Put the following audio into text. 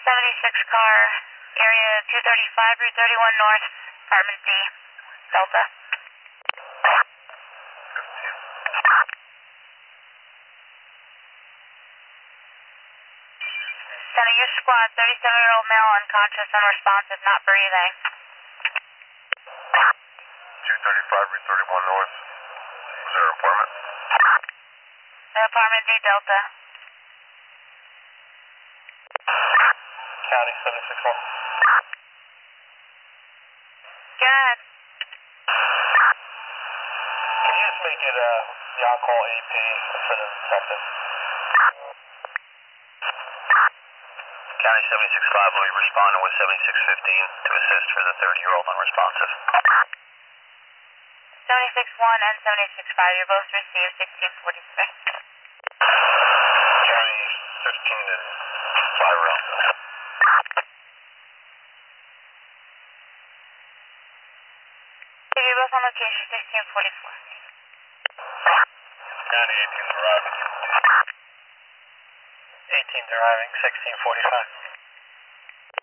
76 car, area 235, Route 31 North, apartment D, Delta. Center, your squad, 37-year-old male, unconscious, unresponsive, not breathing. 235, Route 31 North. Was there an apartment? Apartment D, Delta. County 761. Go ahead. Can you just make it the on-call AP instead of something? County 765 will be responding with 7615 to assist for the 30-year-old unresponsive. 76-1 and 76-5, you're both received 1643. County 15 and 5 around. You're both on location 1644. County 18's arriving. 18's arriving, 1645.